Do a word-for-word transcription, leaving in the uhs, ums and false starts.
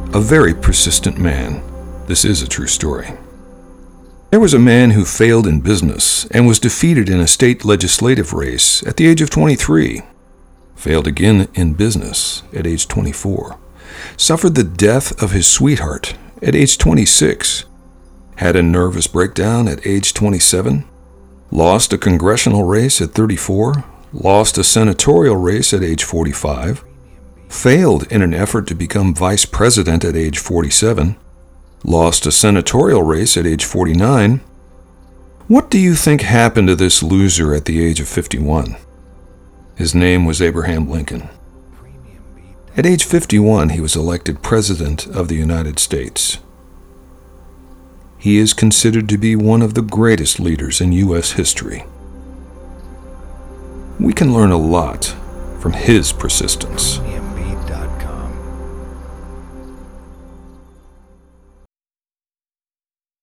A very persistent man. This is a true story. There was a man who failed in business and was defeated in a state legislative race at the age of twenty-three. Failed again in business at age twenty-four. Suffered the death of his sweetheart at age twenty-six. Had a nervous breakdown at age twenty-seven. Lost a congressional race at thirty-four. Lost a senatorial race at age forty-five. Failed in an effort to become vice president at age forty-seven. Lost a senatorial race at age forty-nine. What do you think happened to this loser at the age of fifty-one? His name was Abraham Lincoln. At age fifty-one, he was elected President of the United States. He is considered to be one of the greatest leaders in U S history. We can learn a lot from his persistence.